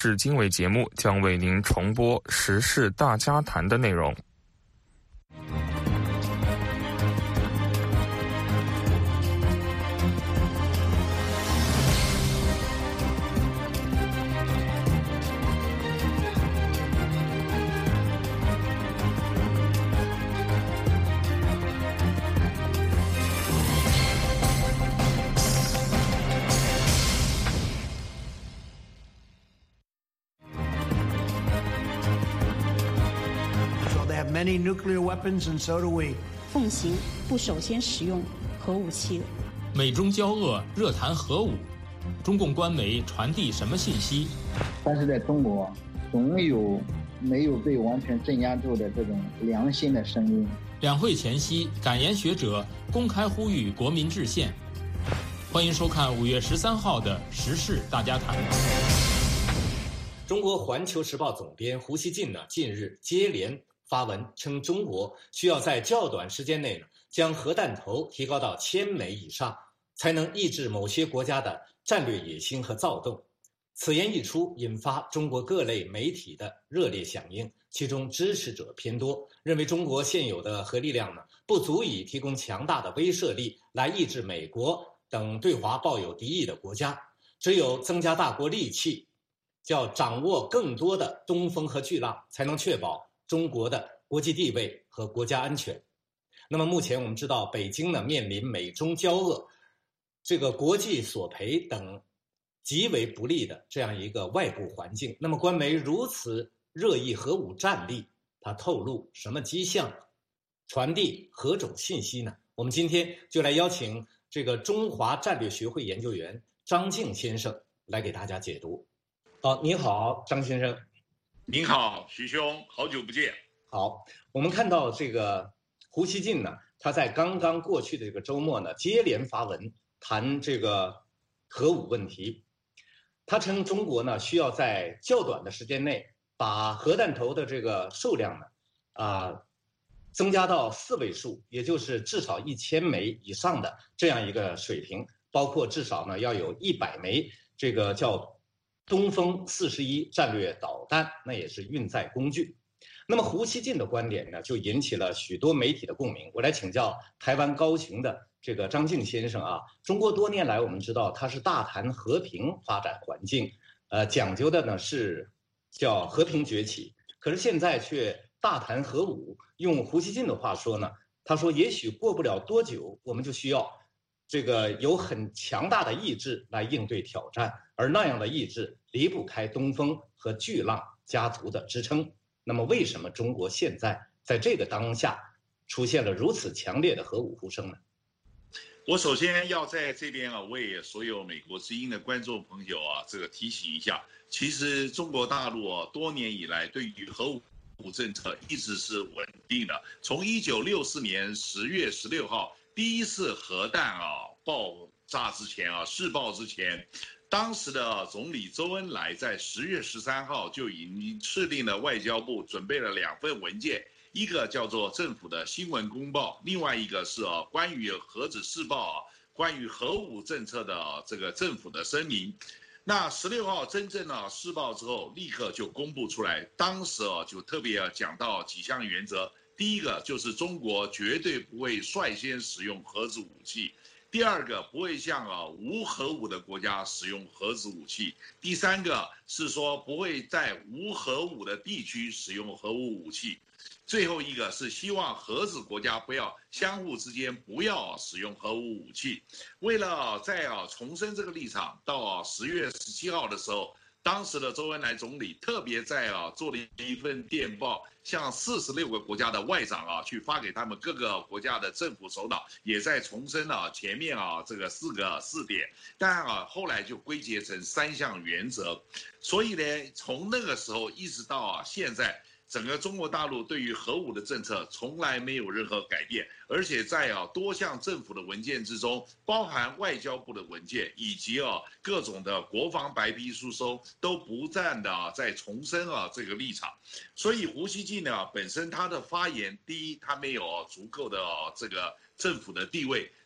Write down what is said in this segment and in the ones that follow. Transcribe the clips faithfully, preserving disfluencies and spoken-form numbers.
至经纬节目将为您重播时事大家谈的内容。 Many nuclear weapons, and so do we. 奉行不首先使用核武器。 美中交恶，热谈核武，中共官媒传递什么信息？ 但是在中国，总有没有被完全镇压住的这种良心的声音。 两会前夕，敢言学者公开呼吁国民制宪。欢迎收看五月十三号的《时事大家谈》。 中国环球时报总编胡锡进呢，近日接连发文称，中国需要在较短时间内呢，将核弹头提高到千枚以上，才能抑制某些国家的战略野心和躁动。此言一出，引发中国各类媒体的热烈响应，其中支持者偏多，认为中国现有的核力量呢，不足以提供强大的威慑力来抑制美国等对华抱有敌意的国家，只有增加大国力气，叫掌握更多的东风和巨浪，才能确保中国的国际地位和国家安全。那么目前我们知道，北京呢面临美中交恶、这个国际索赔等极为不利的这样一个外部环境。那么官媒如此热议核武战力，它透露什么迹象，传递何种信息呢？我们今天就来邀请这个中华战略学会研究员张静先生来给大家解读。好，您好，张先生。 您好，徐兄，好久不见。 好，我们看到这个胡锡进呢，他在刚刚过去的这个周末呢，接连发文谈这个核武问题。他称中国呢需要在较短的时间内把核弹头的这个数量呢，啊、呃，增加到四位数，也就是至少一千枚以上的这样一个水平，包括至少呢要有一百枚这个叫东风四十一战略导弹，那也是运载工具。那么胡锡进的观点呢，就引起了许多媒体的共鸣。我来请教台湾高雄的这个张静先生啊，中国多年来我们知道它是大谈和平发展环境，呃，讲究的呢是叫和平崛起，可是现在却大谈核武。用胡锡进的话说呢，他说也许过不了多久，我们就需要这个有很强大的意志来应对挑战，而那样的意志离不开东风和巨浪家族的支撑。那么为什么中国现在在这个当下出现了如此强烈的核武呼声呢？ 我首先要在这边啊，为所有美国之音的观众朋友啊，这个提醒一下，其实中国大陆啊，多年以来对于核武政策一直是稳定的。从一九六四年十月十六号第一次核弹啊爆炸之前啊，试爆之前，当时的总理周恩来在十月十三号就已经敕令了外交部准备了两份文件，一个叫做政府的新闻公报，另外一个是啊关于核子试爆啊，关于核武政策的这个政府的声明。那十六号真正啊试爆之后，立刻就公布出来，当时啊就特别讲到几项原则，第一个就是中国绝对不会率先使用核子武器。第二个，不会向啊无核武的国家使用核子武器。第三个是说不会在无核武的地区使用核武武器。最后一个是希望核子国家不要相互之间不要使用核武武器。为了在啊重申这个立场，到啊十月十七号的时候，当时的周恩来总理特别在啊做了一份电报，向四十六个国家的外长啊去发给他们各个国家的政府首脑，也在重申啊前面啊这个四个四点，但啊后来就归结成三项原则。所以呢，从那个时候一直到啊现在，整个中国大陆对于核武的政策从来没有任何改变，而且在啊多项政府的文件之中，包含外交部的文件以及啊各种的国防白皮书中，都不断的啊在重申啊这个立场。所以胡锡进呢本身他的发言，第一他没有足够的啊这个政府的地位，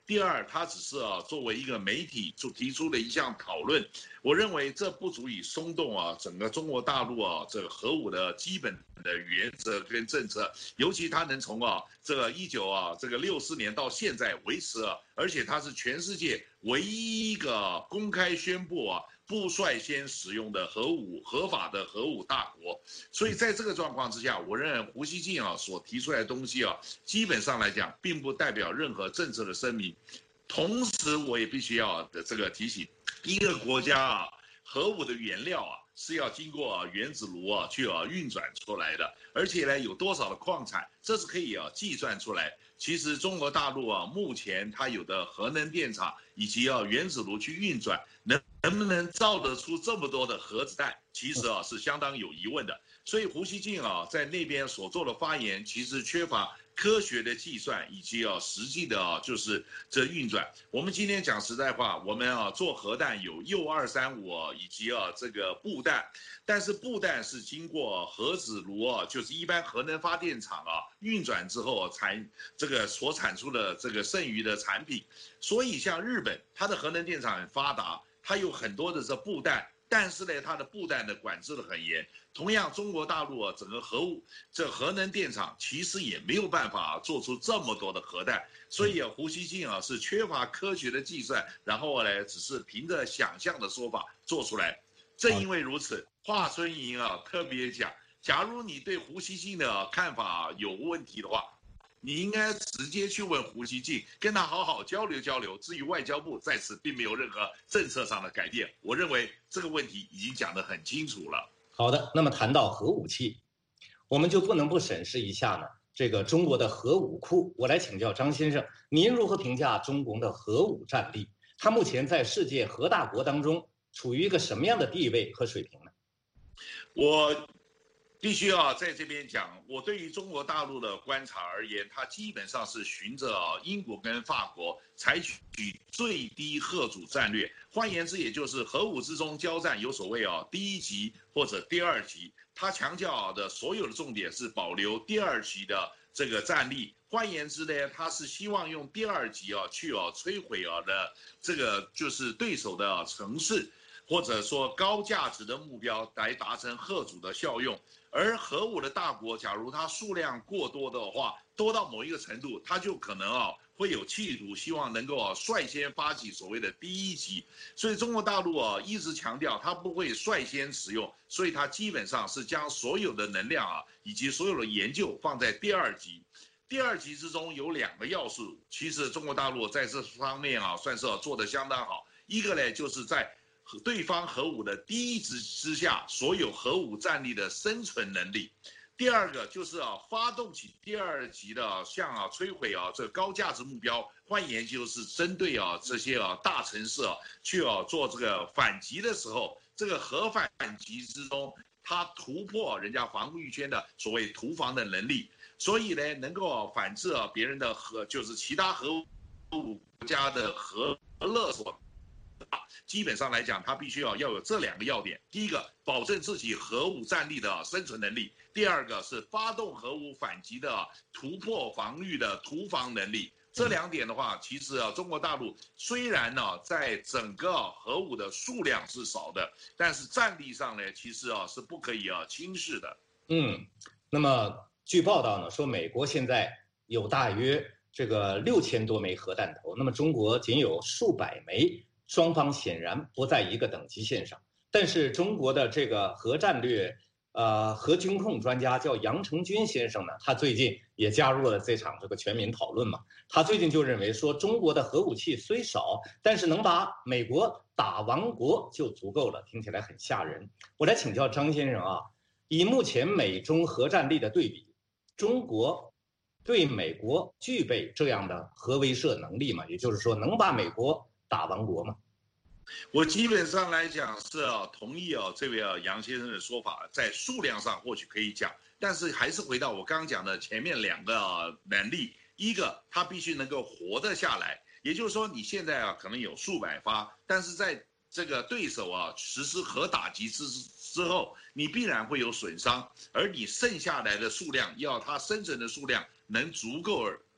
第二，它只是啊作为一个媒体就提出的一项讨论，我认为这不足以松动啊整个中国大陆啊这个核武的基本的原则跟政策，尤其它能从啊这个一九啊这个六四年到现在维持啊，而且它是全世界唯一一个公开宣布啊不率先使用的核武合法的核武大国，所以在这个状况之下，我认为胡锡进啊所提出来的东西啊，基本上来讲并不代表任何政策的声明。同时，我也必须要的这个提醒，一个国家啊，核武的原料啊是要经过、啊、原子炉啊去啊运转出来的，而且呢有多少的矿产，这是可以啊计算出来。其实中国大陆啊，目前它有的核能电厂以及啊原子炉去运转，能能不能造得出这么多的核子弹，其实啊是相当有疑问的。所以胡锡进啊在那边所做的发言，其实缺乏科学的计算以及啊实际的啊就是这运转。我们今天讲实在话，我们啊做核弹有铀二三五啊以及啊这个钚弹，但是钚弹是经过核子炉啊，就是一般核能发电厂啊运转之后才这个所产出的这个剩余的产品。所以像日本，它的核能电厂很发达，它有很多的这钚弹。但是呢，它的钚弹的管制的很严。同样，中国大陆啊，整个核武这核能电厂其实也没有办法做出这么多的核弹。所以啊，胡锡进啊是缺乏科学的计算，然后呢，只是凭着想象的说法做出来。正因为如此，华春莹啊特别讲，假如你对胡锡进的看法有问题的话，你应该直接去问胡锡进，跟他好好交流交流。至于外交部在此并没有任何政策上的改变，我认为这个问题已经讲得很清楚了。 好的，那么谈到核武器，我们就不能不审视一下呢这个中国的核武库。我来请教张先生，您如何评价中国的核武战力？它目前在世界核大国当中处于一个什么样的地位和水平呢？ 我必须要在这边讲，我对于中国大陆的观察而言，它基本上是循着英国跟法国采取最低核主战略。换言之，也就是核武之中交战有所谓啊第一级或者第二级，它强调的所有的重点是保留第二级的这个战力。换言之呢，它是希望用第二级啊去啊摧毁啊的这个就是对手的城市，或者说高价值的目标来达成核主的效用。而核武的大国，假如它数量过多的话，多到某一个程度，它就可能啊会有企图，希望能够啊率先发起所谓的第一级。所以中国大陆啊一直强调它不会率先使用，所以它基本上是将所有的能量啊以及所有的研究放在第二级。第二级之中有两个要素，其实中国大陆在这方面啊算是做得相当好。一个呢就是在对方核武的第一级之下，所有核武战力的生存能力。第二个就是啊，发动起第二级的像啊摧毁啊这个高价值目标，换言就是针对啊这些啊大城市啊去啊做这个反击的时候，这个核反击之中，它突破人家防御圈的所谓突防的能力，所以呢能够啊反制啊别人的核，就是其他核武国家的核勒索。基本上来讲，它必须要要有这两个要点：第一个，保证自己核武战力的生存能力；第二个是发动核武反击的突破防御的突防能力。这两点的话，其实啊，中国大陆虽然呢，在整个核武的数量是少的，但是战力上呢，其实啊是不可以啊轻视的。 嗯，那么据报道呢，说美国现在有大约这个六千多枚核弹头，那么中国仅有数百枚。双方显然不在一个等级线上，但是中国的这个核战略，呃，核军控专家叫杨成军先生呢，他最近也加入了这场这个全民讨论嘛。他最近就认为说，中国的核武器虽少，但是能把美国打亡国就足够了，听起来很吓人。我来请教张先生啊，以目前美中核战力的对比，中国对美国具备这样的核威慑能力吗？也就是说，能把美国打亡国吗？ 我基本上来讲是啊同意啊这位啊杨先生的说法，在数量上或许可以讲，但是还是回到我刚刚讲的前面两个、啊、能力，一个他必须能够活得下来，也就是说你现在啊可能有数百发，但是在这个对手啊实施核打击之之后，你必然会有损伤，而你剩下来的数量要它生存的数量能足够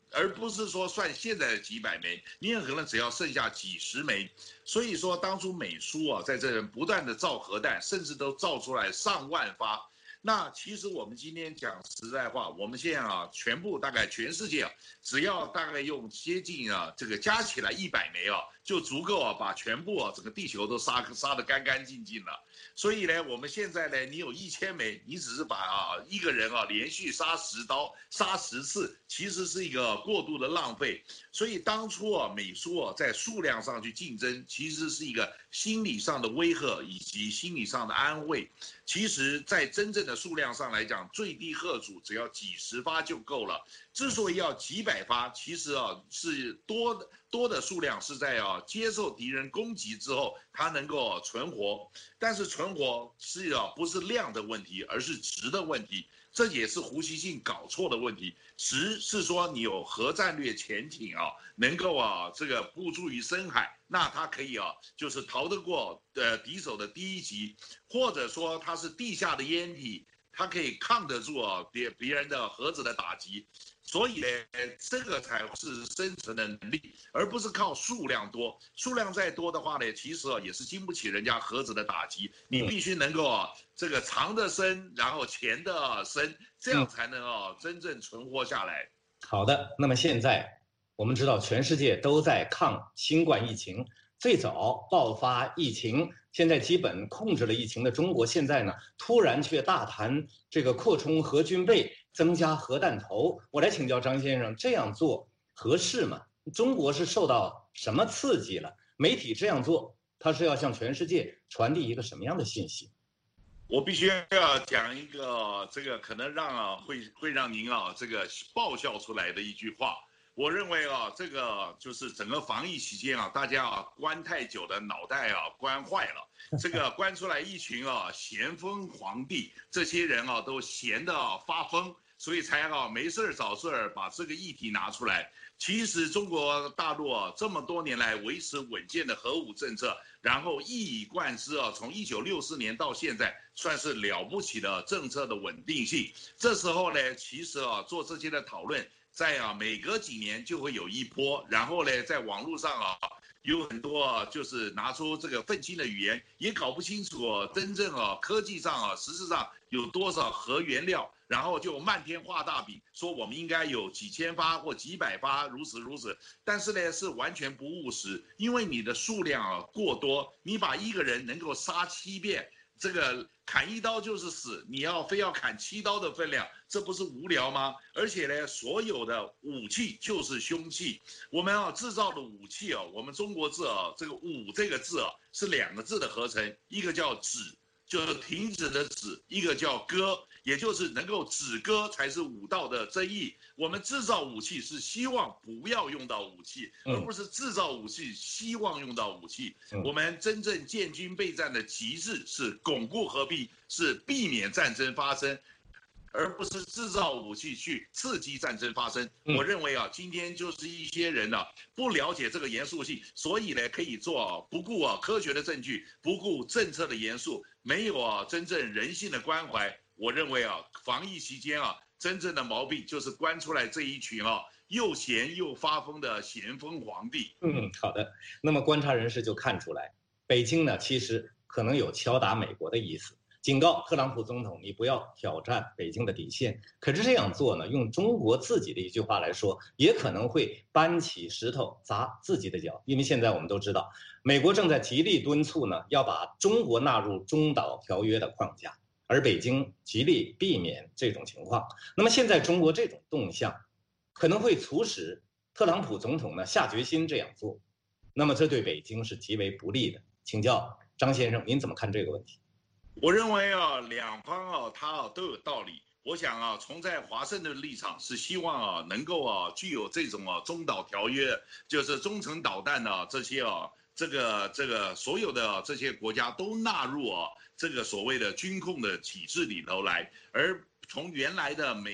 而不是说算现在的几百枚，你很可能只要剩下几十枚。所以说，当初美苏啊在这不断的造核弹，甚至都造出来上万发。那其实我们今天讲实在话，我们现在啊，全部大概全世界啊，只要大概用接近啊这个加起来一百枚啊，就足够啊把全部啊整个地球都杀杀得干干净净了。所以呢，我们现在呢，你有一千枚，你只是把啊一个人啊连续杀十刀、杀十次，其实是一个过度的浪费。所以当初啊美苏啊在数量上去竞争，其实是一个心理上的威吓以及心理上的安慰。其实，在真正的数量上来讲，最低吓阻只要几十发就够了。之所以要几百发，其实啊是多的多的数量是在啊接受敌人攻击之后，它能够存活。但是存活是啊不是量的问题，而是质的问题。这也是胡锡进搞错的问题。质是说你有核战略潜艇啊，能够啊这个布诸于深海，那它可以啊就是逃得过呃敌手的第一击，或者说它是地下的掩体，它可以抗得住啊别别人的核子的打击。所以呢，这个才是生存的能力，而不是靠数量多。数量再多的话呢，其实啊也是经不起人家核子的打击。你必须能够啊这个藏得深，然后潜得深，这样才能啊真正存活下来。 好的，那么现在我们知道全世界都在抗新冠疫情，最早爆发疫情，现在基本控制了疫情的中国，现在呢突然却大谈这个扩充核军备，增加核弹头。我来请教张先生，这样做合适吗？中国是受到什么刺激了？媒体这样做，它是要向全世界传递一个什么样的信息？ 我必须要讲一个这个可能让啊会会让您啊这个爆笑出来的一句话。我认为啊，这个就是整个防疫期间啊，大家啊关太久的脑袋啊关坏了，这个关出来一群啊咸丰皇帝，这些人啊都闲得啊发疯，所以才啊没事找事儿把这个议题拿出来。其实中国大陆啊这么多年来维持稳健的核武政策，然后一以贯之啊，从一九六四年到现在，算是了不起的政策的稳定性。这时候呢，其实啊做这些的讨论。在啊，每隔几年就会有一波，然后呢，在网络上啊，有很多啊，就是拿出这个愤青的语言，也搞不清楚啊，真正啊，科技上啊，实质上有多少核原料，然后就漫天画大饼，说我们应该有几千发或几百发，如此如此。但是呢，是完全不务实，因为你的数量啊过多，你把一个人能够杀七遍。这个砍一刀就是死，你要非要砍七刀的分量，这不是无聊吗？而且呢，所有的武器就是凶器。我们啊制造的武器啊，我们中国字啊，这个武这个字啊是两个字的合成，一个叫止，就是停止的止，一个叫割，也就是能够止割才是武道的真意。我们制造武器是希望不要用到武器，而不是制造武器希望用到武器。我们真正建军备战的极致是巩固合璧，是避免战争发生，而不是制造武器去刺激战争发生。我认为啊，今天就是一些人呢、啊、不了解这个严肃性，所以呢可以做、啊、不顾啊科学的证据，不顾政策的严肃，没有啊真正人性的关怀。我认为啊，防疫期间啊。真正的毛病就是关出来这一群啊，又闲又发疯的咸丰皇帝。 嗯，好的。那么观察人士就看出来，北京呢其实可能有敲打美国的意思，警告特朗普总统你不要挑战北京的底线。可是这样做呢，用中国自己的一句话来说，也可能会搬起石头砸自己的脚。因为现在我们都知道，美国正在极力敦促呢，要把中国纳入中导条约的框架。而北京极力避免这种情况，那么现在中国这种动向，可能会促使特朗普总统呢下决心这样做，那么这对北京是极为不利的。请教张先生，您怎么看这个问题？ 我认为啊，两方啊，他啊都有道理。我想啊，从在华盛顿的立场是希望啊，能够啊具有这种啊中导条约，就是中程导弹啊这些啊。这个这个所有的这些国家都纳入啊这个所谓的军控的体制里头来，而从原来的美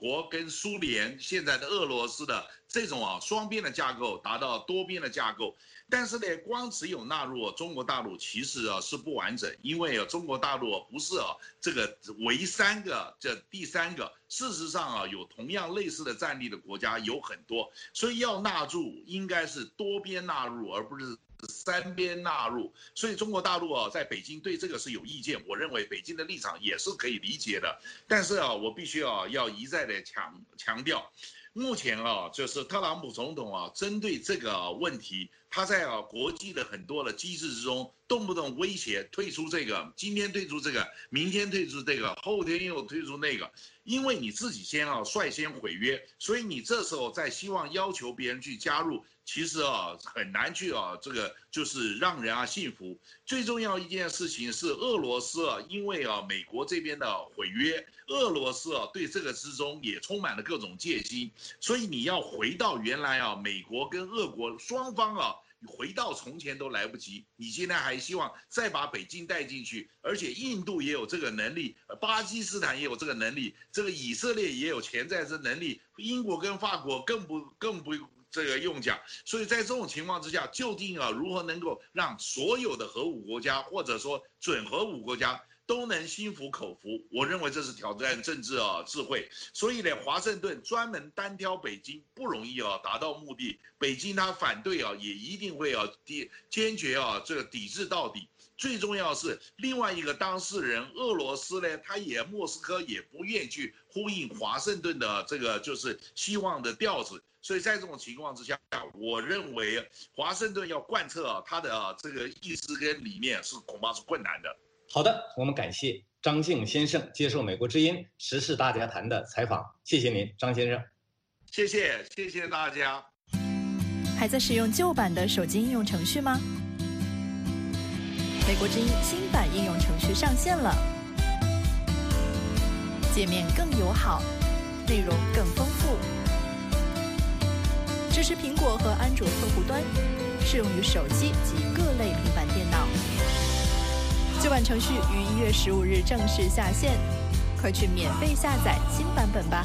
国跟苏联现在的俄罗斯的这种啊双边的架构达到多边的架构。但是呢，光只有纳入中国大陆其实啊是不完整，因为啊中国大陆不是啊这个唯三个这第三个，事实上啊有同样类似的战力的国家有很多，所以要纳入应该是多边纳入，而不是三边纳入。所以中国大陆啊在北京对这个是有意见，我认为北京的立场也是可以理解的。但是啊我必须啊要一再的强强调，目前啊就是特朗普总统啊针对这个问题，他在啊国际的很多的机制之中，动不动威胁退出这个，今天退出这个，明天退出这个，后天又退出那个，因为你自己先啊率先毁约，所以你这时候在希望要求别人去加入，其实啊很难去啊这个就是让人啊信服。最重要一件事情是俄罗斯啊，因为啊美国这边的毁约，俄罗斯啊对这个之中也充满了各种戒心，所以你要回到原来啊美国跟俄国双方啊。回到从前都来不及，你现在还希望再把北京带进去，而且印度也有这个能力，巴基斯坦也有这个能力，这个以色列也有潜在的能力，英国跟法国更不更不这个用讲。所以在这种情况之下，究竟啊如何能够让所有的核武国家或者说准核武国家都能心服口服，我认为这是挑战政治啊智慧。所以呢，华盛顿专门单挑北京不容易啊达到目的。北京他反对啊，也一定会啊抵坚决啊这个抵制到底。最重要是另外一个当事人俄罗斯呢，他也莫斯科也不愿去呼应华盛顿的这个就是希望的调子。所以在这种情况之下，我认为华盛顿要贯彻啊他的啊这个意思跟理念是恐怕是困难的。 好的，我们感谢张静先生接受美国之音时事大家谈的采访，谢谢您，张先生。 谢谢，谢谢大家。 还在使用旧版的手机应用程序吗？美国之音新版应用程序上线了，界面更友好，内容更丰富，支持苹果和安卓客户端，适用于手机及各类平板电脑。旧版程序于一月十五日正式下线，快去免费下载新版本吧。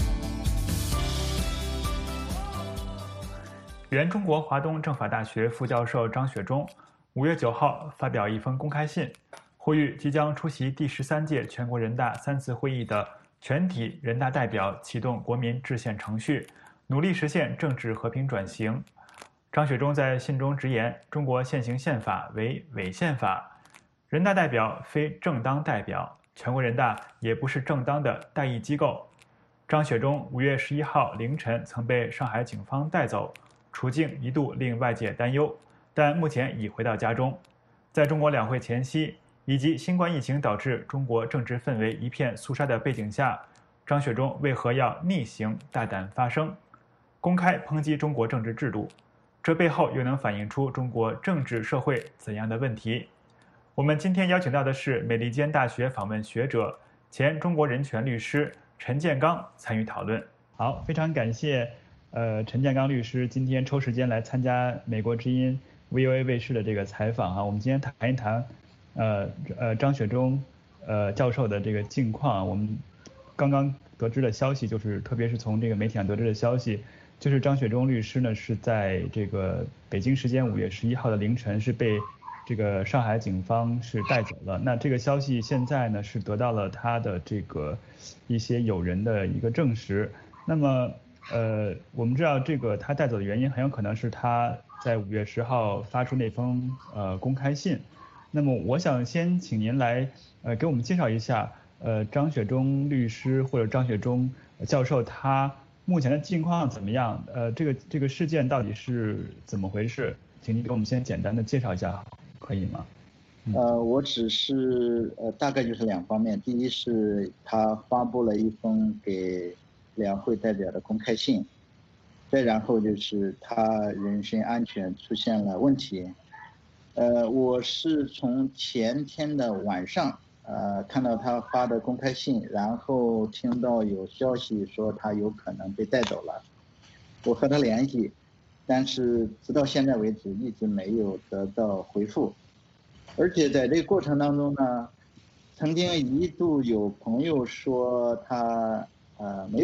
原中国华东政法大学副教授张雪忠五月九号发表一封公开信，呼吁即将出席第十三届全国人大三次会议的全体人大代表启动国民制宪程序，努力实现政治和平转型。张雪忠在信中直言，中国现行宪法为伪宪法，人大代表非正当代表，全国人大也不是正当的代议机构。张雪忠五月十一号凌晨曾被上海警方带走，处境一度令外界担忧，但目前已回到家中。在中国两会前夕，以及新冠疫情导致中国政治氛围一片肃杀的背景下，张雪忠为何要逆行大胆发声，公开抨击中国政治制度？这背后又能反映出中国政治社会怎样的问题？我们今天邀请到的是美利坚大学访问学者、前中国人权律师陈建刚参与讨论。好，非常感谢呃陈建刚律师今天抽时间来参加美国之音 V O A 卫视的这个采访啊。我们今天谈一谈呃呃张雪忠呃教授的这个近况。我们刚刚得知的消息，就是特别是从这个媒体上得知的消息，就是张雪忠律师呢是在这个北京时间五月十一号的凌晨是被这个上海警方是带走了。那这个消息现在呢是得到了他的这个一些友人的一个证实。那么呃我们知道这个他带走的原因很有可能是他在五月十号发出那封呃公开信。那么我想先请您来呃给我们介绍一下呃张雪忠律师或者张雪忠教授他目前的近况怎么样？呃这个这个事件到底是怎么回事？请您给我们先简单的介绍一下，可以吗？ 呃，我只是呃，大概就是两方面。第一是他发布了一封给两会代表的公开信，再然后就是他人身安全出现了问题。呃，我是从前天的晚上呃看到他发的公开信，然后听到有消息说他有可能被带走了，我和他联系，但是直到现在为止一直没有得到回复。而且在这个过程当中呢，曾经一度有朋友说他呃没有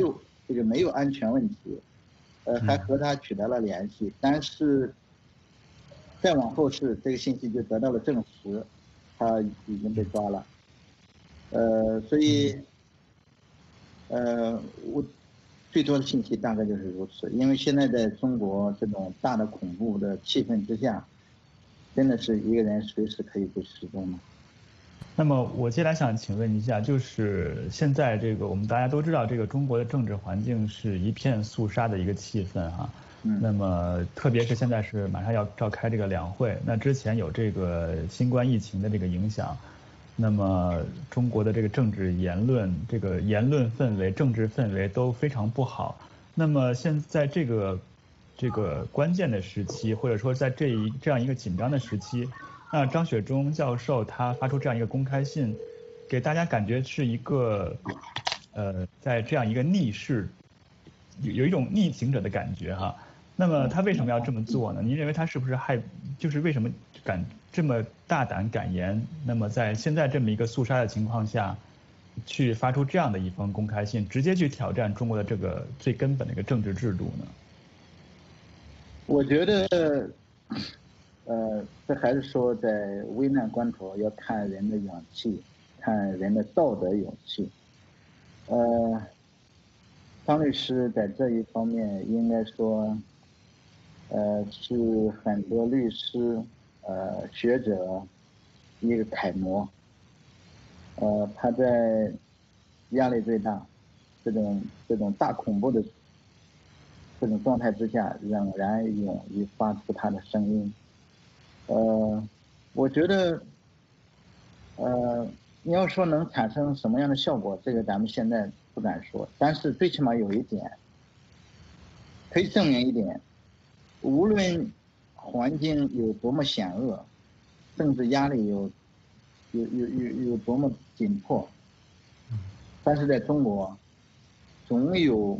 这个没有安全问题，呃，还和他取得了联系，但是再往后是这个信息就得到了证实，他已经被抓了，呃，所以，呃，我最多的信息大概就是如此，因为现在在中国这种大的恐怖的气氛之下，真的是一个人随时可以被失踪的。 那么我接下来想请问一下，就是现在这个我们大家都知道，这个中国的政治环境是一片肃杀的一个气氛哈。嗯。那么特别是现在是马上要召开这个两会，那之前有这个新冠疫情的这个影响，那么中国的这个政治言论、这个言论氛围、政治氛围都非常不好。那么现在这个这个关键的时期，或者说在这一这样一个紧张的时期。那张雪忠教授他发出这样一个公开信，给大家感觉是一个，呃，在这样一个逆势，有有一种逆行者的感觉哈。那么他为什么要这么做呢？您认为他是不是害，就是为什么敢这么大胆敢言？那么在现在这么一个肃杀的情况下，去发出这样的一封公开信，直接去挑战中国的这个最根本的一个政治制度呢？ 我觉得。呃，这还是说在危难关头要看人的勇气，看人的道德勇气。呃，张律师在这一方面应该说，呃，是很多律师、呃学者一个楷模。呃，他在压力最大、这种这种大恐怖的这种状态之下，仍然勇于发出他的声音。呃，我觉得，呃，你要说能产生什么样的效果，这个咱们现在不敢说。但是最起码有一点，可以证明一点，无论环境有多么险恶，政治压力有有有有有多么紧迫，但是在中国，总有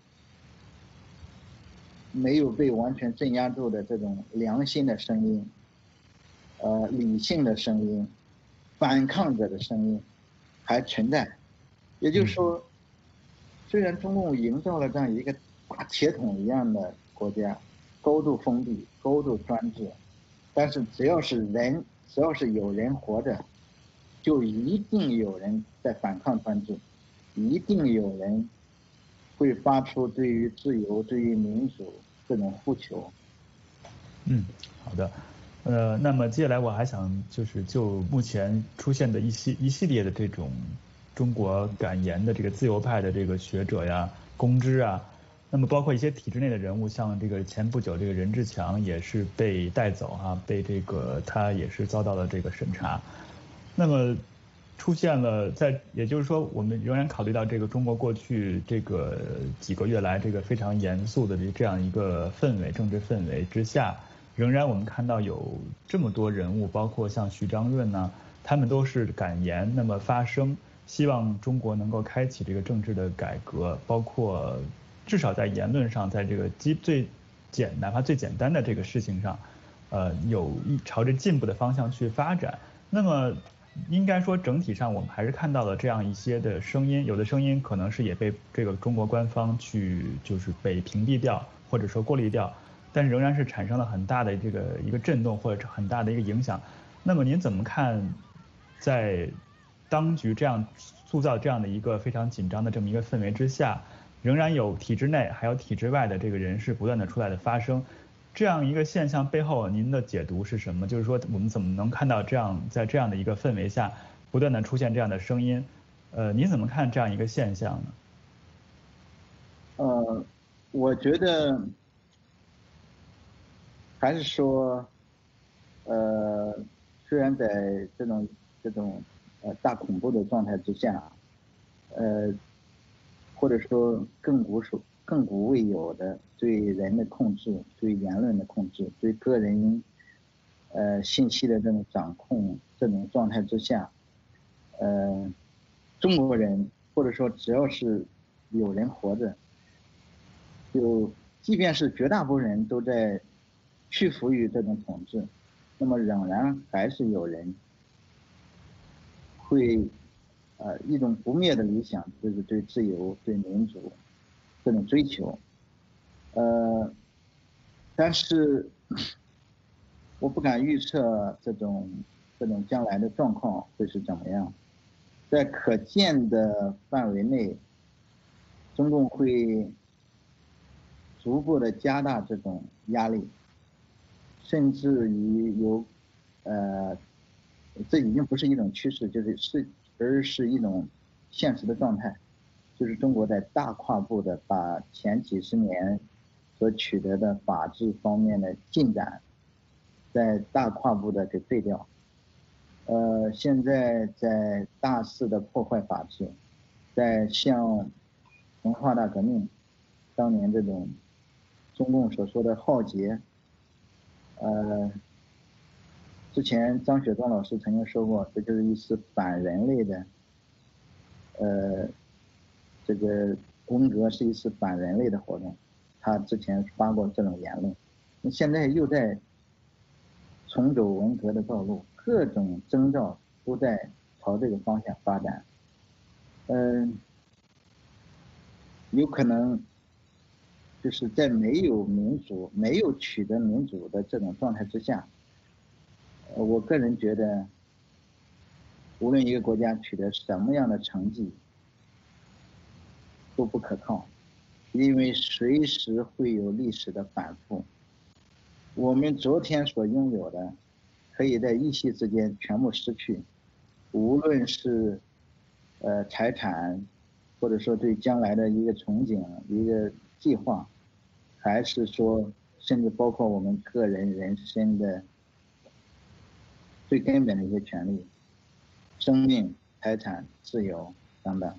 没有被完全镇压住的这种良心的声音。呃，理性的声音，反抗者的声音还存在，也就是说，虽然中共营造了这样一个大铁桶一样的国家，高度封闭、高度专制，但是只要是人，只要是有人活着，就一定有人在反抗专制，一定有人会发出对于自由、对于民主这种呼求。 嗯，好的。呃，那么接下来我还想就是就目前出现的一系一系列的这种中国敢言的这个自由派的这个学者呀、公知啊，那么包括一些体制内的人物，像这个前不久这个任志强也是被带走啊，被这个他也是遭到了这个审查。那么出现了在，也就是说我们仍然考虑到这个中国过去这个几个月来这个非常严肃的这样一个氛围、政治氛围之下。仍然我们看到有这么多人物，包括像徐章润呢，他们都是敢言，那么发声，希望中国能够开启这个政治的改革，包括至少在言论上，在这个基最简哪怕最简单的这个事情上，呃，有一朝着进步的方向去发展。那么应该说整体上我们还是看到了这样一些的声音，有的声音可能是也被这个中国官方去就是被屏蔽掉，或者说过滤掉。但仍然是产生了很大的这个一个震动或者很大的一个影响。那么您怎么看，在当局这样塑造这样的一个非常紧张的这么一个氛围之下，仍然有体制内还有体制外的这个人士不断的出来的发声，这样一个现象背后您的解读是什么？就是说我们怎么能看到这样在这样的一个氛围下不断的出现这样的声音？呃，您怎么看这样一个现象呢？ 呃，我觉得。还是说，呃，虽然在这种这种呃大恐怖的状态之下，呃，或者说亘古所亘古未有的对人的控制、对言论的控制、对个人呃信息的这种掌控这种状态之下，呃，中国人或者说只要是有人活着，就即便是绝大部分人都在屈服于这种统治，那么仍然还是有人会呃一种不灭的理想，就是对自由、对民主、 这种追求。呃，但是我不敢预测这种这种将来的状况会是怎么样。在可见的范围内，中共会逐步的加大这种压力，甚至于有，呃，这已经不是一种趋势，就是是而是一种现实的状态，就是中国在大跨步的把前几十年所取得的法治方面的进展，在大跨步的给废掉。呃，现在在大肆的破坏法治，在像文化大革命当年这种中共所说的浩劫，呃，之前张雪忠老师曾经说过，这就是一次反人类的，呃，这个文革是一次反人类的活动，他之前发过这种言论，那现在又在重走文革的道路。各种征兆都在朝这个方向发展，嗯，有可能就是在没有民主、没有取得民主的这种状态之下，呃，我个人觉得，无论一个国家取得什么样的成绩，都不可靠，因为随时会有历史的反复。我们昨天所拥有的，可以在一夕之间全部失去，无论是呃财产，或者说对将来的一个憧憬、一个计划，还是说甚至包括我们个人人生的最根本的一些权利，生命、财产、自由等等。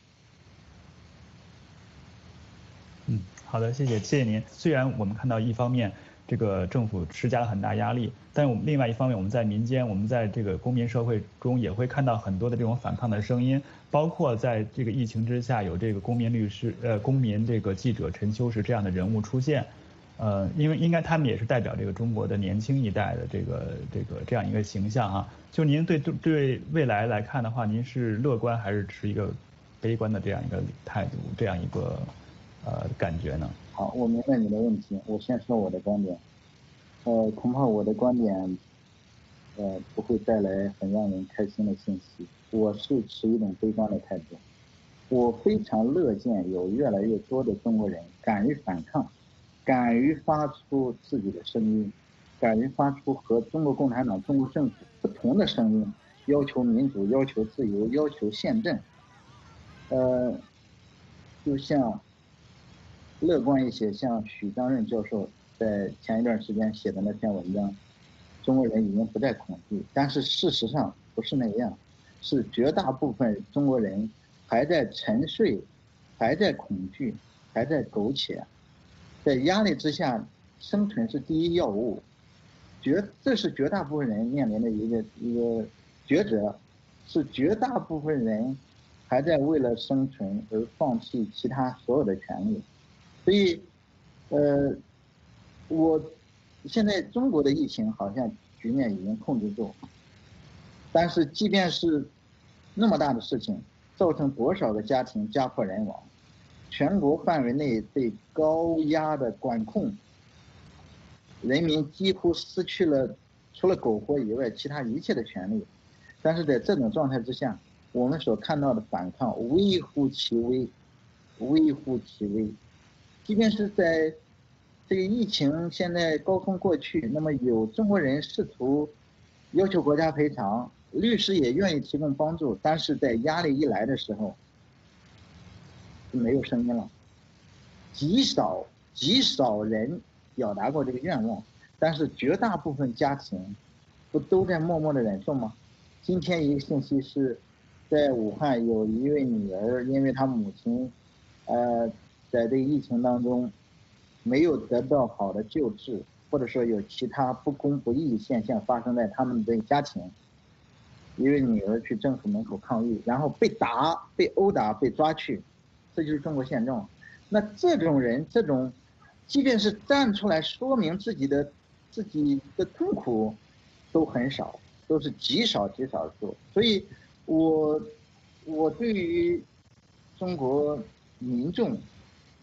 嗯，好的，谢谢，谢谢您。虽然我们看到一方面，这个政府施加了很大压力，但我们另外一方面，我们在民间，我们在这个公民社会中也会看到很多的这种反抗的声音，包括在这个疫情之下，有这个公民律师、呃公民这个记者陈秋实这样的人物出现，呃，因为应该他们也是代表这个中国的年轻一代的这个这个这样一个形象哈。就您对对对未来来看的话，您是乐观还是持一个悲观的这样一个态度，这样一个呃感觉呢？ 好，我明白你的问题，我先说我的观点。呃，恐怕我的观点，呃，不会带来很让人开心的信息。我是持一种悲观的态度。我非常乐见有越来越多的中国人敢于反抗，敢于发出自己的声音，敢于发出和中国共产党、中国政府不同的声音，要求民主、要求自由、要求宪政。呃，就像乐观一些，像许章任教授在前一段时间写的那篇文章，中国人已经不再恐惧，但是事实上不是那样，是绝大部分中国人还在沉睡，还在恐惧，还在苟且，在压力之下，生存是第一要务，绝这是绝大部分人面临的一个一个抉择，是绝大部分人还在为了生存而放弃其他所有的权利。所以，呃，我现在中国的疫情好像局面已经控制住，但是即便是那么大的事情，造成多少个家庭家破人亡，全国范围内被高压的管控，人民几乎失去了除了苟活以外其他一切的权利。但是在这种状态之下，我们所看到的反抗微乎其微，微乎其微。即便是在这个疫情现在高峰过去，那么有中国人试图要求国家赔偿，律师也愿意提供帮助，但是在压力一来的时候就没有声音了。极少极少人表达过这个愿望，但是绝大部分家庭不都在默默的忍受吗？今天一个信息是，在武汉有一位女儿，因为她母亲呃在这个疫情当中没有得到好的救治，或者说有其他不公不义现象发生在他们的家庭，一位女儿去政府门口抗议，然后被打、被殴打、被抓去，这就是中国现状。那这种人，这种即便是站出来说明自己的自己的痛苦，都很少，都是极少极少数。所以我我对于中国民众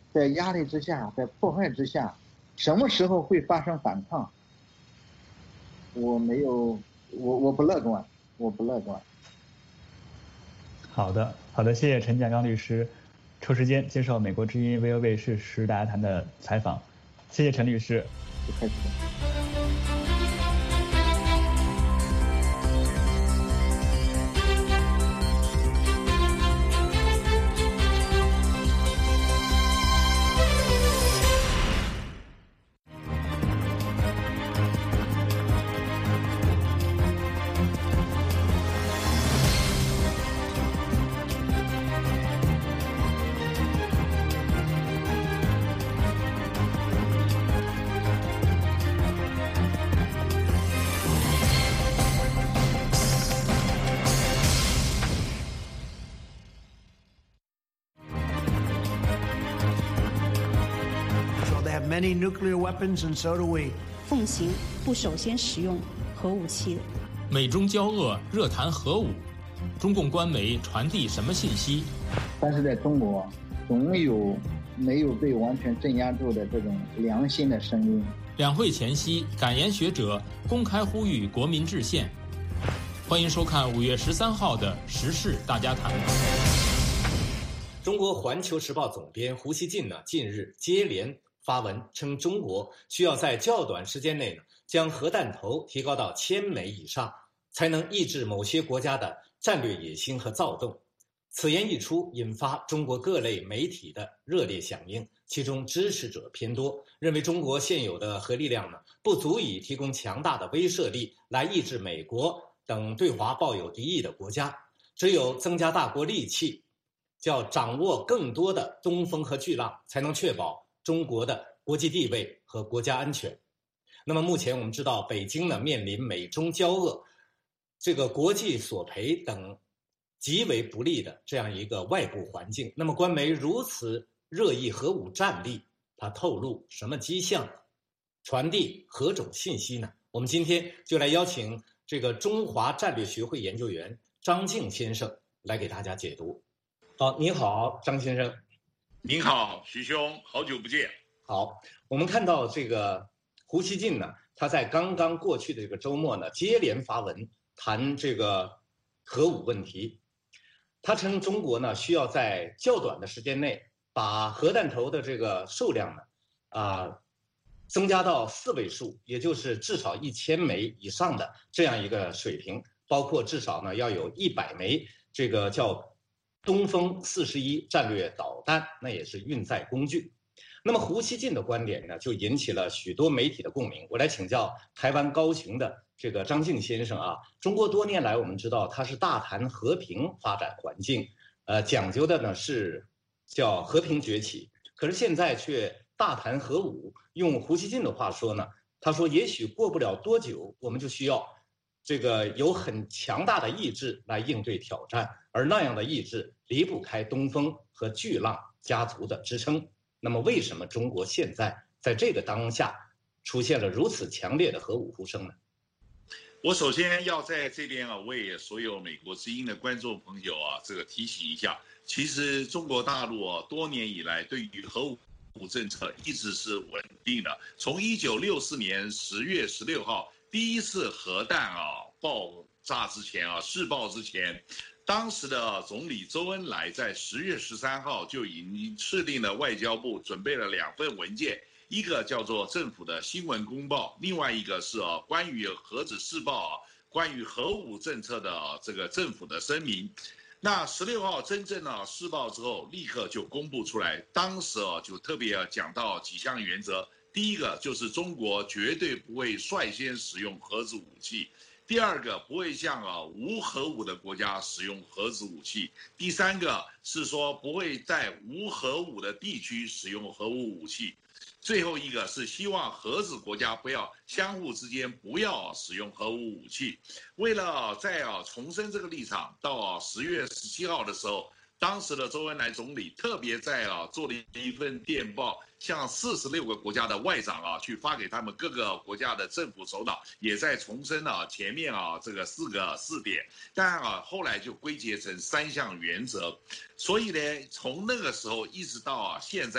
在压力之下，在迫害之下，什么时候会发生反抗？我没有，我我不乐观，我不乐观。 好的，好的，谢谢陈建刚律师抽时间接受美国之音 V O 卫视时事大家谈的采访，谢谢陈律师。 不客气。 Many nuclear weapons, and so do we. 奉行不首先使用核武器。 美中交恶，热谈核武，中共官媒传递什么信息？ 但是在中国，总有没有被完全镇压住的这种良心的声音。 两会前夕，感言学者公开呼吁国民制宪。欢迎收看五月十三号的《时事大家谈》。 中国环球时报总编胡锡进呢，近日接连发文称，中国需要在较短时间内呢，将核弹头提高到千枚以上，才能抑制某些国家的战略野心和躁动。此言一出，引发中国各类媒体的热烈响应，其中支持者偏多，认为中国现有的核力量呢，不足以提供强大的威慑力来抑制美国等对华抱有敌意的国家，只有增加大国力气，叫掌握更多的东风和巨浪，才能确保中国的国际地位和国家安全。那么目前我们知道，北京呢面临美中交恶、这个国际索赔等极为不利的这样一个外部环境。那么官媒如此热议核武战力，它透露什么迹象，传递何种信息呢？我们今天就来邀请这个中华战略学会研究员张静先生来给大家解读。好，您好，张先生。 您好，徐兄，好久不见。 好，我们看到这个胡锡进呢，他在刚刚过去的这个周末呢，接连发文谈这个核武问题。他称中国呢需要在较短的时间内把核弹头的这个数量呢，啊、呃，增加到四位数，也就是至少一千枚以上的这样一个水平，包括至少呢要有一百枚这个叫东风四十一战略导弹，那也是运载工具。那么胡锡进的观点呢，就引起了许多媒体的共鸣。我来请教台湾高雄的这个张静先生啊，中国多年来我们知道它是大谈和平发展环境，呃，讲究的呢是叫和平崛起，可是现在却大谈核武。用胡锡进的话说呢，他说也许过不了多久，我们就需要这个有很强大的意志来应对挑战，而那样的意志离不开东风和巨浪家族的支撑。那么为什么中国现在在这个当下出现了如此强烈的核武呼声呢？ 我首先要在这边啊，为所有美国之音的观众朋友啊，这个提醒一下，其实中国大陆啊，多年以来对于核武政策一直是稳定的。从一九六四年十月十六号第一次核弹啊爆炸之前啊，试爆之前，当时的总理周恩来在十月十三号就已经制定了外交部准备了两份文件，一个叫做政府的新闻公报，另外一个是啊关于核子试爆啊，关于核武政策的这个政府的声明。那十六号真正啊试爆之后，立刻就公布出来。当时啊就特别讲到几项原则，第一个就是中国绝对不会率先使用核子武器。第二个，不会向啊无核武的国家使用核子武器。第三个是说不会在无核武的地区使用核武武器。最后一个是希望核子国家不要相互之间不要使用核武武器。为了在啊重申这个立场，到啊十月十七号的时候，当时的周恩来总理特别在啊做了一份电报，向四十六个国家的外长啊去发给他们各个国家的政府首脑，也在重申啊前面啊这个四个四点，但啊后来就归结成三项原则。所以呢，从那个时候一直到啊现在，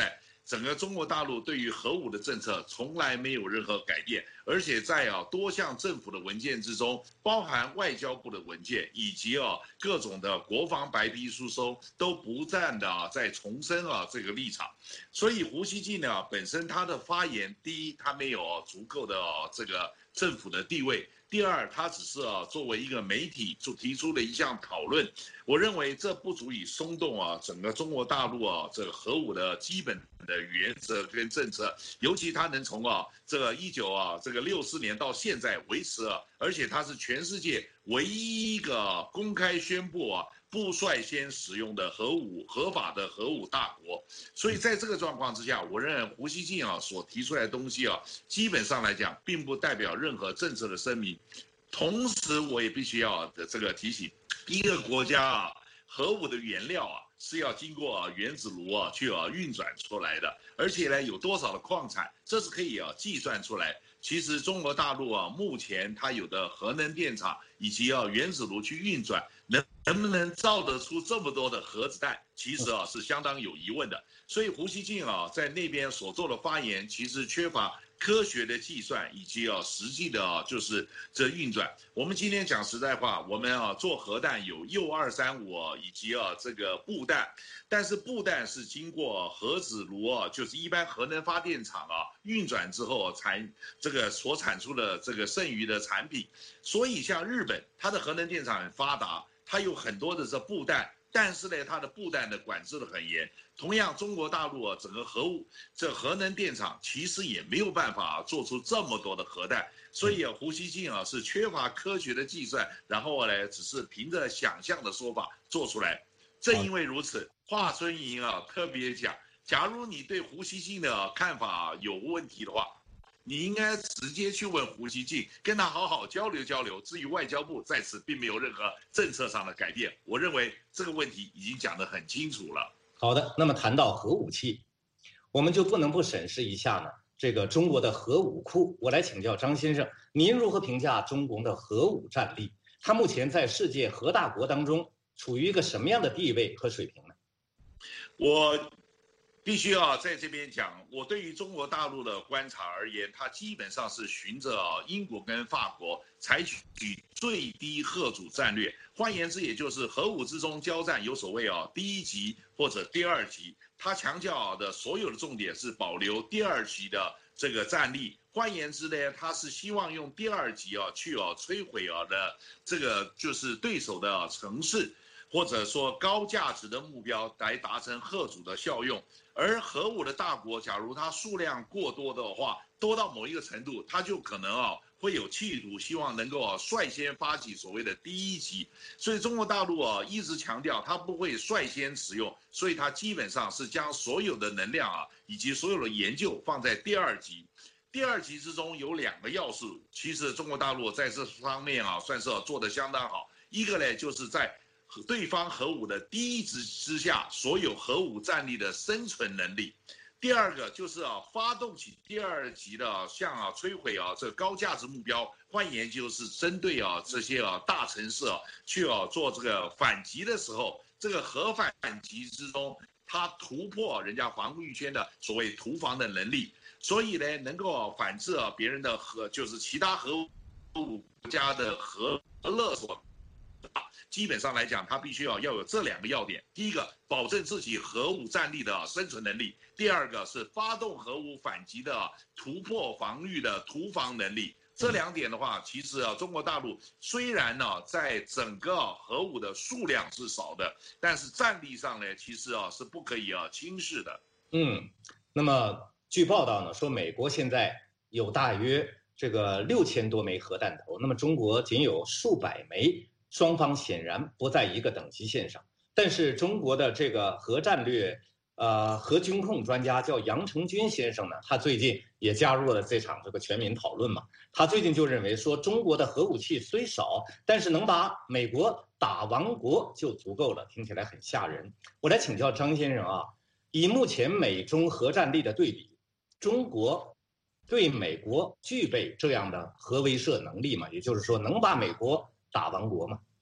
整个中国大陆对于核武的政策从来没有任何改变，而且在啊多项政府的文件之中，包含外交部的文件以及啊各种的国防白皮书中，都不断的啊在重申啊这个立场。所以胡锡进呢本身他的发言，第一他没有足够的啊这个政府的地位。第二，他只是啊作为一个媒体就提出的一项讨论，我认为这不足以松动啊整个中国大陆啊这个核武的基本的原则跟政策，尤其他能从啊这个一九啊这个六四年到现在维持啊，而且他是全世界唯一一个公开宣布啊不率先使用的核武合法的核武大国，所以在这个状况之下，我认为胡锡进啊所提出来的东西啊，基本上来讲并不代表任何政策的声明。同时，我也必须要的这个提醒，一个国家啊，核武的原料啊是要经过、啊、原子炉啊去啊运转出来的，而且呢有多少的矿产，这是可以啊计算出来。其实中国大陆啊，目前它有的核能电厂以及啊原子炉去运转，能能不能造得出这么多的核子弹，其实啊是相当有疑问的。所以胡锡进啊在那边所做的发言，其实缺乏科学的计算以及啊实际的啊就是这运转。我们今天讲实在话，我们啊做核弹有铀二三五啊以及啊这个钚弹，但是钚弹是经过核子炉啊，就是一般核能发电厂啊运转之后才这个所产出的这个剩余的产品。所以像日本，它的核能电厂很发达，它有很多的这钚弹。但是呢，它的钚弹的管制的很严。同样，中国大陆啊，整个核武这核能电厂其实也没有办法、啊、做出这么多的核弹。所以啊，胡锡进啊是缺乏科学的计算，然后呢，只是凭着想象的说法做出来。正因为如此，华春莹啊特别讲，假如你对胡锡进的看法有问题的话，你应该直接去问胡锡进，跟他好好交流交流。至于外交部在此并没有任何政策上的改变，我认为这个问题已经讲得很清楚了。 好的，那么谈到核武器，我们就不能不审视一下呢这个中国的核武库。我来请教张先生，您如何评价中国的核武战力？它目前在世界核大国当中处于一个什么样的地位和水平呢？ 我必须要在这边讲，我对于中国大陆的观察而言，它基本上是循着英国跟法国采取最低核主战略。换言之，也就是核武之中交战有所谓啊第一级或者第二级，它强调的所有的重点是保留第二级的这个战力。换言之呢，它是希望用第二级啊去啊摧毁啊的这个就是对手的城市，或者说高价值的目标来达成核主的效用。而核武的大国，假如它数量过多的话，多到某一个程度，它就可能啊会有企图，希望能够啊率先发起所谓的第一级。所以中国大陆啊一直强调它不会率先使用，所以它基本上是将所有的能量啊以及所有的研究放在第二级。第二级之中有两个要素，其实中国大陆在这方面啊算是做得相当好。一个呢就是在对方核武的第一级之下，所有核武战力的生存能力。第二个就是啊，发动起第二级的像啊摧毁啊这个高价值目标，换言就是针对啊这些啊大城市啊去啊做这个反击的时候，这个核反击之中，它突破人家防御圈的所谓突防的能力，所以呢能够啊反制啊别人的核，就是其他核武国家的核勒索。基本上来讲，它必须要要有这两个要点：第一个，保证自己核武战力的生存能力；第二个是发动核武反击的突破防御的突防能力。这两点的话，其实啊，中国大陆虽然呢、啊，在整个核武的数量是少的，但是战力上呢，其实啊是不可以啊轻视的。 嗯，那么据报道呢，说美国现在有大约这个六千多枚核弹头，那么中国仅有数百枚。双方显然不在一个等级线上，但是中国的这个核战略，呃，核军控专家叫杨成军先生呢，他最近也加入了这场这个全民讨论嘛。他最近就认为说，中国的核武器虽少，但是能把美国打亡国就足够了，听起来很吓人。我来请教张先生啊，以目前美中核战力的对比，中国对美国具备这样的核威慑能力吗？也就是说，能把美国打亡国吗？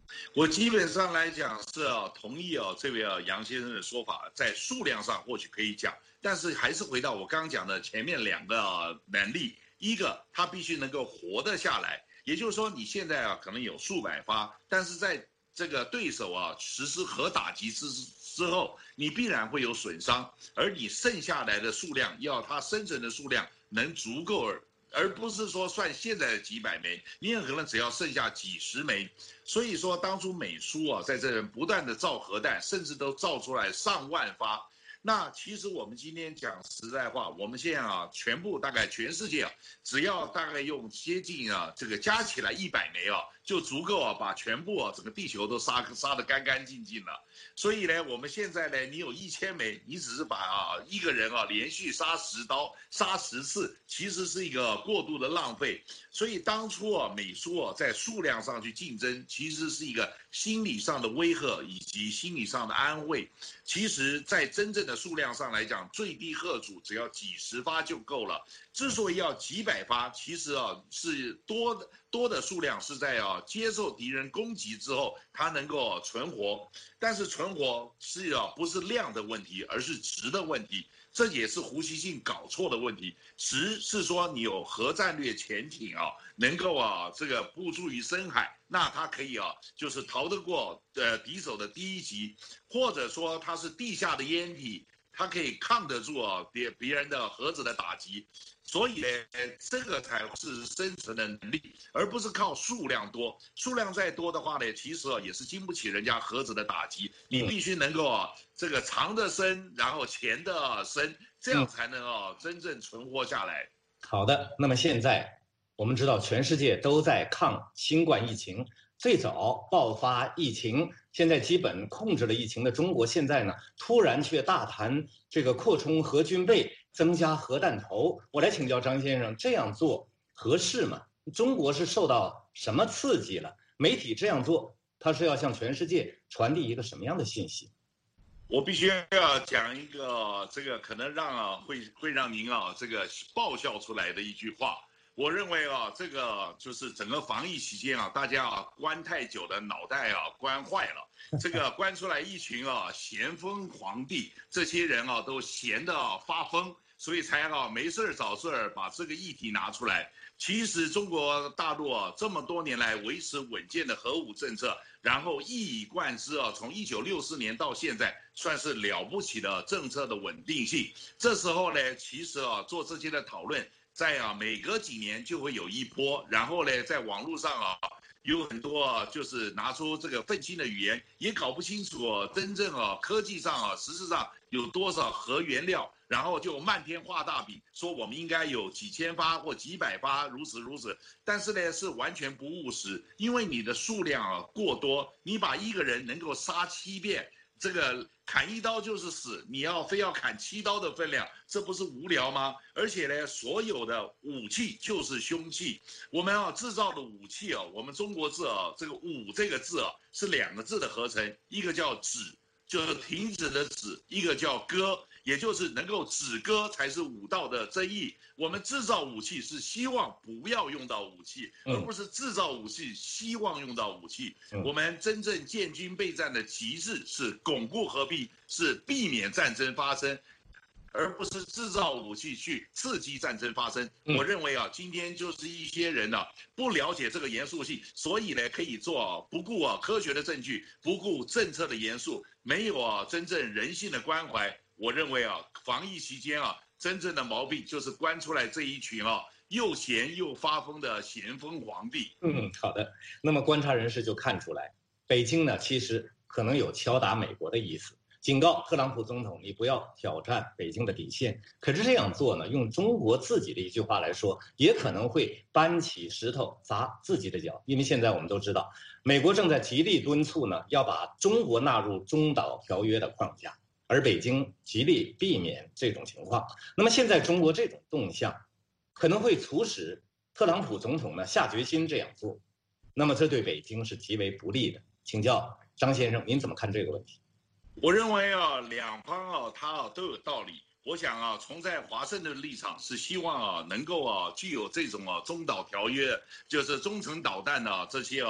我基本上来讲是啊同意啊这位啊杨先生的说法，在数量上或许可以讲，但是还是回到我刚刚讲的前面两个、啊、能力，一个他必须能够活得下来，也就是说你现在啊可能有数百发，但是在这个对手啊实施核打击之之后，你必然会有损伤，而你剩下来的数量要它生存的数量能足够而。而不是说算现在的几百枚，你很可能只要剩下几十枚。所以说，当初美苏啊在这不断的造核弹，甚至都造出来上万发。那其实我们今天讲实在话，我们现在啊，全部大概全世界啊，只要大概用接近啊这个加起来一百枚啊，就足够啊把全部啊整个地球都杀杀得干干净净了。所以呢，我们现在呢，你有一千枚，你只是把啊一个人啊连续杀十刀、杀十次，其实是一个过度的浪费。所以当初啊美苏啊在数量上去竞争，其实是一个心理上的威吓以及心理上的安慰。其实，在真正的数量上来讲，最低吓阻只要几十发就够了。之所以要几百发，其实啊是多的多的数量是在啊接受敌人攻击之后，它能够存活。但是存活是啊不是量的问题，而是质的问题。这也是胡锡进搞错的问题。质是说你有核战略潜艇啊，能够啊这个布诸于深海，那它可以啊就是逃得过呃敌手的第一击，或者说它是地下的掩体，它可以抗得住啊别别人的核子的打击。所以呢，这个才是生存的能力，而不是靠数量多。数量再多的话呢，其实啊也是经不起人家核子的打击。你必须能够啊这个长的深，然后浅的深，这样才能啊真正存活下来。 好的，那么现在我们知道全世界都在抗新冠疫情，最早爆发疫情，现在基本控制了疫情的中国，现在呢突然却大谈这个扩充核军备，增加核弹头。我来请教张先生，这样做合适吗？中国是受到什么刺激了？媒体这样做，它是要向全世界传递一个什么样的信息？ 我必须要讲一个这个可能让啊会会让您啊这个爆笑出来的一句话。我认为啊，这个就是整个防疫期间啊，大家啊关太久的脑袋啊关坏了，这个关出来一群啊咸丰皇帝，这些人啊都闲得啊发疯，所以才啊没事找事儿把这个议题拿出来。其实中国大陆啊这么多年来维持稳健的核武政策，然后一以贯之啊，从一九六四年到现在，算是了不起的政策的稳定性。这时候呢，其实啊做这些的讨论。在啊，每隔几年就会有一波，然后呢，在网络上啊，有很多啊，就是拿出这个愤青的语言，也搞不清楚啊，真正啊，科技上啊，实质上有多少核原料，然后就漫天画大饼，说我们应该有几千发或几百发，如此如此。但是呢，是完全不务实，因为你的数量啊过多，你把一个人能够杀七遍。这个砍一刀就是死，你要非要砍七刀的分量，这不是无聊吗？而且呢，所有的武器就是凶器。我们啊制造的武器啊，我们中国字啊，这个武这个字啊是两个字的合成，一个叫止，就是停止的止，一个叫割，也就是能够止割才是武道的真意。我们制造武器是希望不要用到武器，而不是制造武器希望用到武器。我们真正建军备战的极致是巩固和平，是避免战争发生，而不是制造武器去刺激战争发生。我认为啊，今天就是一些人呢、啊、不了解这个严肃性，所以呢可以做、啊、不顾啊科学的证据，不顾政策的严肃，没有啊真正人性的关怀。我认为啊，防疫期间啊。真正的毛病就是关出来这一群啊，又闲又发疯的咸丰皇帝。 嗯，好的。那么观察人士就看出来，北京呢其实可能有敲打美国的意思，警告特朗普总统你不要挑战北京的底线。可是这样做呢，用中国自己的一句话来说，也可能会搬起石头砸自己的脚。因为现在我们都知道，美国正在极力敦促呢，要把中国纳入中导条约的框架。而北京极力避免这种情况，那么现在中国这种动向，可能会促使特朗普总统呢下决心这样做，那么这对北京是极为不利的。请教张先生，您怎么看这个问题？ 我认为啊，两方啊，他啊都有道理。我想啊，从在华盛顿的立场是希望啊，能够啊具有这种啊中导条约，就是中程导弹的、啊、这些啊。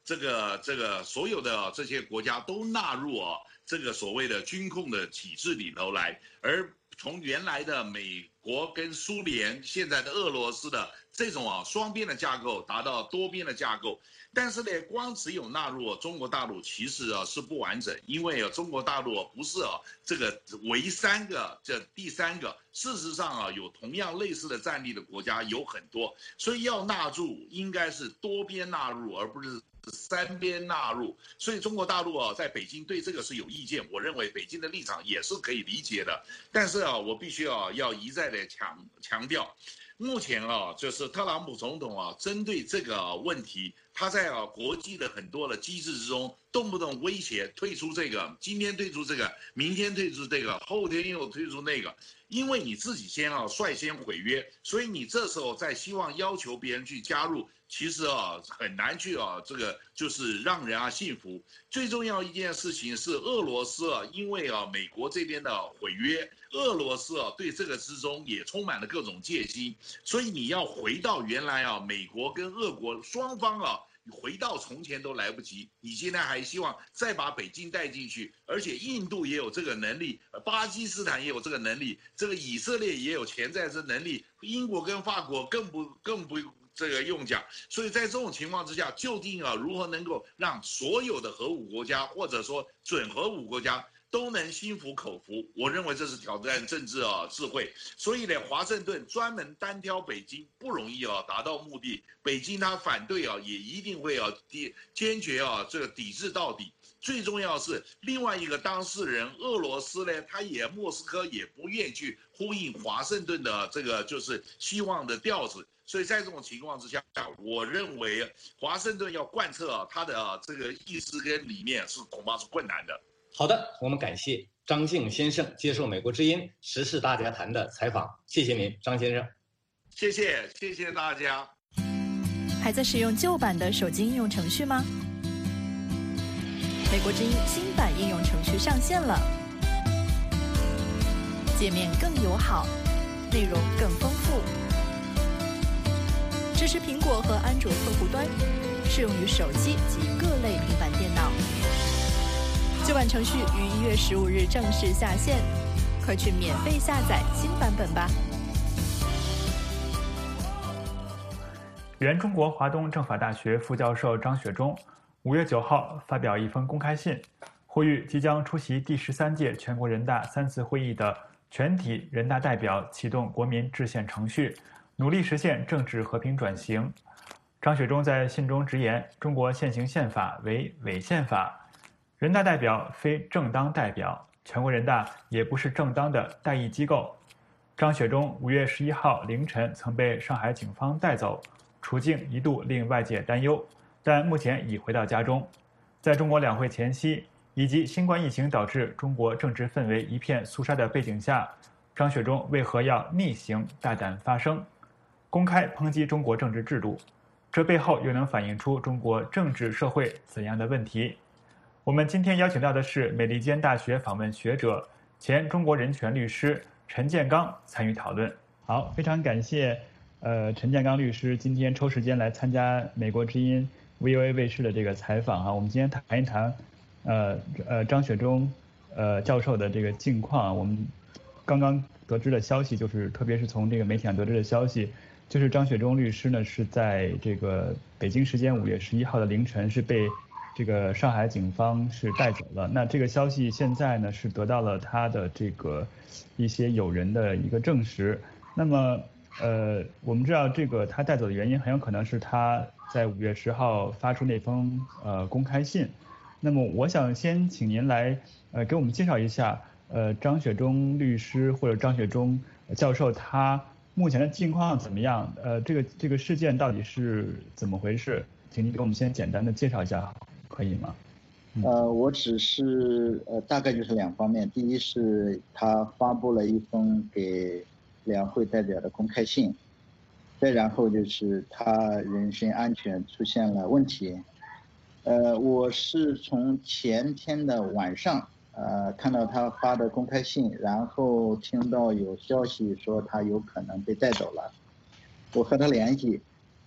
这个这个所有的这些国家都纳入啊这个所谓的军控的体制里头来，而从原来的美国跟苏联，现在的俄罗斯的这种啊双边的架构达到多边的架构。但是呢，光只有纳入中国大陆，其实啊是不完整，因为啊中国大陆不是啊这个唯三个，这第三个，事实上啊有同样类似的战力的国家有很多，所以要纳入应该是多边纳入，而不是三边纳入。所以中国大陆啊在北京对这个是有意见，我认为北京的立场也是可以理解的。但是啊，我必须啊要一再的强强调。目前啊，就是特朗普总统啊，针对这个问题，他在啊国际的很多的机制之中，动不动威胁退出这个，今天退出这个，明天退出这个，后天又退出那个，因为你自己先啊率先毁约，所以你这时候在希望要求别人去加入，其实啊很难去啊这个就是让人啊信服。最重要一件事情是俄罗斯啊，因为啊美国这边的毁约，俄罗斯啊对这个之中也充满了各种戒心，所以你要回到原来啊美国跟俄国双方啊回到从前都来不及，你现在还希望再把北京带进去，而且印度也有这个能力，巴基斯坦也有这个能力，这个以色列也有潜在这能力，英国跟法国更不更不这个用讲。所以在这种情况之下，究竟啊如何能够让所有的核武国家或者说准核武国家都能心服口服，我认为这是挑战政治啊智慧。所以呢，华盛顿专门单挑北京不容易啊达到目的，北京他反对啊也一定会啊抵坚决啊这个抵制到底。最重要是另外一个当事人俄罗斯呢，他也莫斯科也不愿去呼应华盛顿的这个就是希望的调子。所以在这种情况之下，我认为华盛顿要贯彻啊他的啊这个意思跟理念是恐怕是困难的。 好的，我们感谢张静先生接受美国之音时事大家谈的采访，谢谢您，张先生。 谢谢，谢谢大家。 还在使用旧版的手机应用程序吗？美国之音新版应用程序上线了，界面更友好，内容更丰富，支持苹果和安卓客户端，适用于手机及各类平板电脑。旧版程序于一月十五日正式下线，快去免费下载新版本吧。 原中国华东政法大学副教授张雪忠五月九号发表一封公开信，呼吁即将出席第十三届全国人大三次会议的全体人大代表启动国民制宪程序，努力实现政治和平转型。张雪忠在信中直言，中国现行宪法为伪宪法，人大代表非正当代表，全国人大也不是正当的代议机构。张雪忠五月十一号凌晨曾被上海警方带走，处境一度令外界担忧，但目前已回到家中。在中国两会前夕，以及新冠疫情导致中国政治氛围一片肃杀的背景下，张雪忠为何要逆行大胆发声，公开抨击中国政治制度？这背后又能反映出中国政治社会怎样的问题？我们今天邀请到的是美利坚大学访问学者、前中国人权律师陈建刚参与讨论。好，非常感谢呃陈建刚律师今天抽时间来参加美国之音 V O A 卫视的这个采访啊。我们今天谈一谈呃呃张雪忠呃教授的这个近况。我们刚刚得知的消息就是，特别是从这个媒体上得知的消息，就是张雪忠律师呢是在这个北京时间五月十一号的凌晨是被这个上海警方是带走了。那这个消息现在呢是得到了他的这个一些友人的一个证实。那么呃我们知道这个他带走的原因很有可能是他在五月十号发出那封呃公开信。那么我想先请您来呃给我们介绍一下呃张雪忠律师或者张雪忠教授他目前的近况怎么样？呃这个这个事件到底是怎么回事？请您给我们先简单的介绍一下。可以吗？ 呃，我只是呃，大概就是两方面。第一是他发布了一封给两会代表的公开信，再然后就是他人身安全出现了问题。呃，我是从前天的晚上呃看到他发的公开信，然后听到有消息说他有可能被带走了，我和他联系。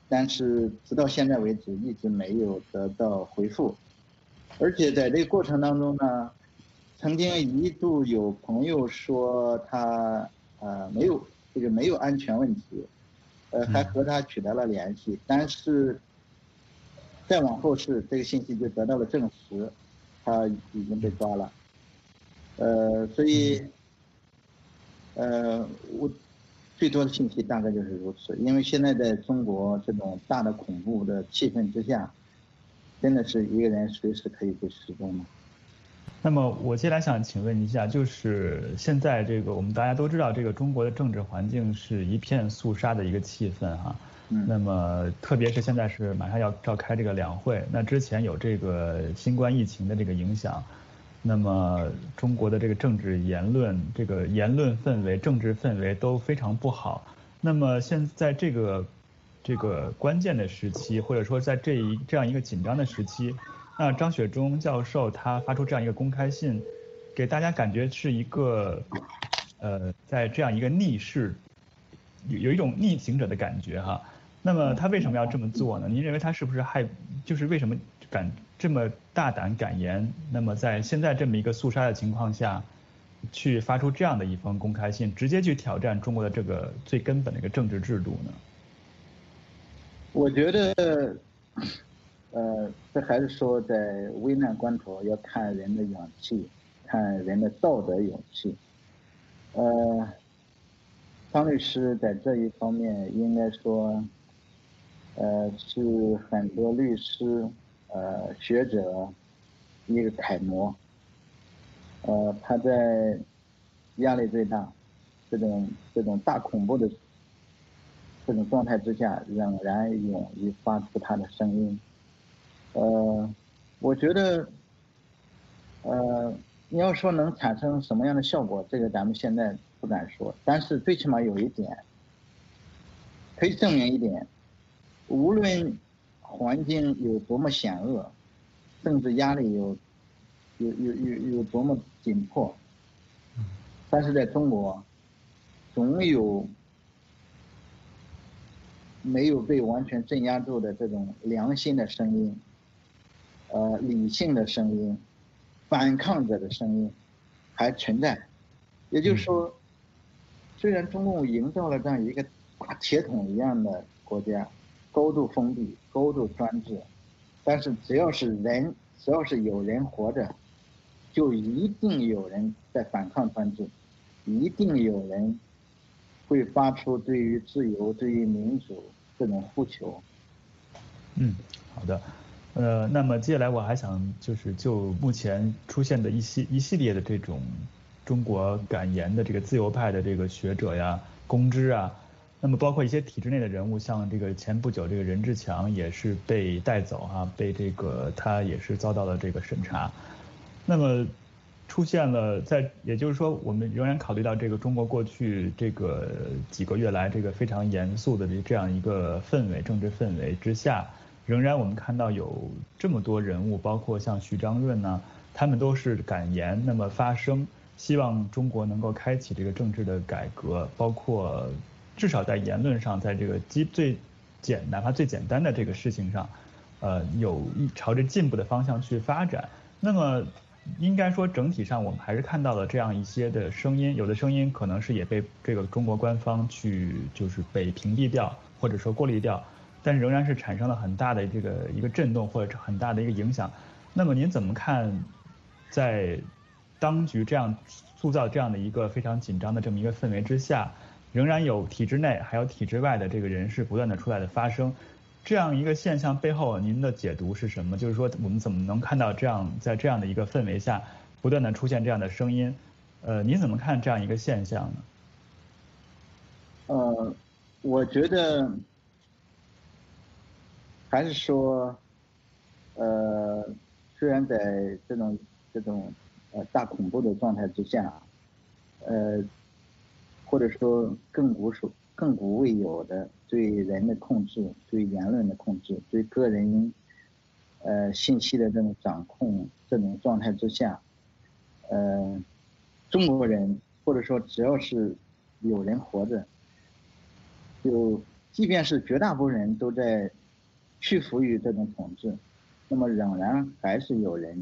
但是直到现在为止一直没有得到回复。而且在这个过程当中呢，曾经一度有朋友说他呃没有这个没有安全问题，呃还和他取得了联系，但是再往后是这个信息就得到了证实，他已经被抓了。呃，所以呃我最多的信息大概就是如此，因为现在在中国这种大的恐怖的气氛之下，真的是一个人随时可以被失踪的。 那么我接下来想请问一下，就是现在这个我们大家都知道，这个中国的政治环境是一片肃杀的一个气氛哈。嗯。那么特别是现在是马上要召开这个两会，那之前有这个新冠疫情的这个影响，那么中国的这个政治言论、这个言论氛围、政治氛围都非常不好。那么现在这个这个关键的时期，或者说在这一这样一个紧张的时期。那张雪忠教授他发出这样一个公开信，给大家感觉是一个，呃，在这样一个逆势，有有一种逆行者的感觉哈。那么他为什么要这么做呢？您认为他是不是害，就是为什么敢这么大胆敢言？那么在现在这么一个肃杀的情况下，去发出这样的一封公开信，直接去挑战中国的这个最根本的一个政治制度呢？ 我觉得。呃，这还是说在危难关头要看人的勇气，看人的道德勇气。呃，张律师在这一方面应该说，呃，是很多律师、呃学者一个楷模。呃，他在压力最大、这种这种大恐怖的这种状态之下，仍然勇于发出他的声音。呃，我觉得，呃，你要说能产生什么样的效果，这个咱们现在不敢说。但是最起码有一点，可以证明一点，无论环境有多么险恶，政治压力有有有有有多么紧迫，但是在中国，总有没有被完全镇压住的这种良心的声音。呃，理性的声音，反抗者的声音还存在。也就是说，虽然中共营造了这样一个大铁桶一样的国家，高度封闭、高度专制，但是只要是人，只要是有人活着，就一定有人在反抗专制，一定有人会发出对于自由、对于民主这种呼求。 嗯，好的。呃，那么接下来我还想就是就目前出现的一系一系列的这种中国敢言的这个自由派的这个学者呀、公知啊，那么包括一些体制内的人物，像这个前不久这个任志强也是被带走哈，被这个他也是遭到了这个审查。那么出现了在，也就是说我们仍然考虑到这个中国过去这个几个月来这个非常严肃的这样一个氛围、政治氛围之下。仍然我们看到有这么多人物，包括像徐章润呢，他们都是敢言，那么发声，希望中国能够开启这个政治的改革，包括至少在言论上，在这个基最简哪怕最简单的这个事情上，呃，有一朝着进步的方向去发展。那么应该说整体上我们还是看到了这样一些的声音，有的声音可能是也被这个中国官方去就是被屏蔽掉，或者说过滤掉。但仍然是产生了很大的这个一个震动或者很大的一个影响。那么您怎么看，在当局这样塑造这样的一个非常紧张的这么一个氛围之下，仍然有体制内还有体制外的这个人士不断的出来的发声，这样一个现象背后您的解读是什么？就是说我们怎么能看到这样在这样的一个氛围下不断的出现这样的声音？呃，您怎么看这样一个现象呢？ 呃，我觉得。还是说，呃，虽然在这种这种呃大恐怖的状态之下，呃，或者说亘古所亘古未有的对人的控制、对言论的控制、对个人呃信息的这种掌控这种状态之下，呃，中国人或者说只要是有人活着，就即便是绝大部分人都在屈服于这种统治，那么仍然还是有人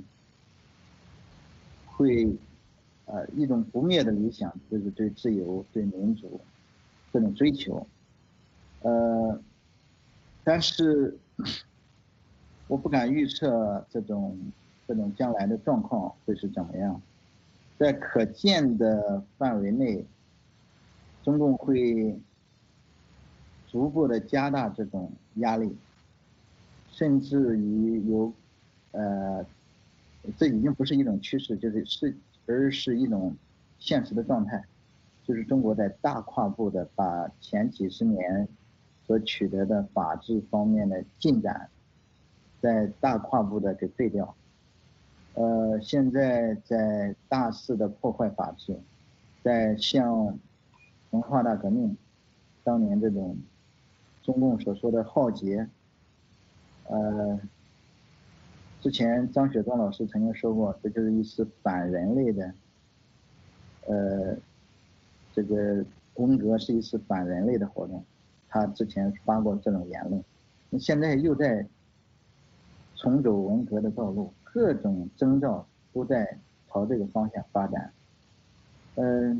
会呃一种不灭的理想，就是对自由、对民主这种追求。呃，但是我不敢预测这种这种将来的状况会是怎么样。在可见的范围内，中共会逐步的加大这种压力，甚至于有呃，这已经不是一种趋势，就是是而是一种现实的状态，就是中国在大跨步的把前几十年所取得的法治方面的进展，在大跨步的给废掉。呃，现在在大肆的破坏法治，在像文化大革命当年这种中共所说的浩劫，呃，之前张雪忠老师曾经说过，这就是一次反人类的，呃，这个文革是一次反人类的活动，他之前发过这种言论，那现在又在重走文革的道路。各种征兆都在朝这个方向发展，嗯，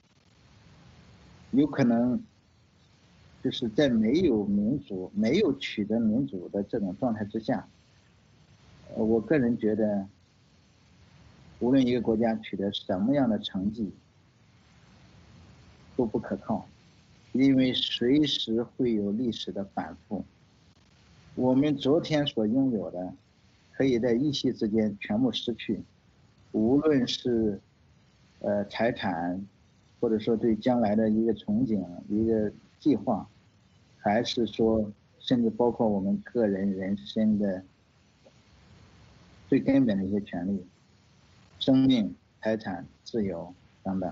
有可能就是在没有民主、没有取得民主的这种状态之下，呃，我个人觉得，无论一个国家取得什么样的成绩，都不可靠，因为随时会有历史的反复。我们昨天所拥有的，可以在一夕之间全部失去，无论是呃财产，或者说对将来的一个憧憬、一个计划，还是说甚至包括我们个人人生的最根本的一些权利，生命、财产、自由等等。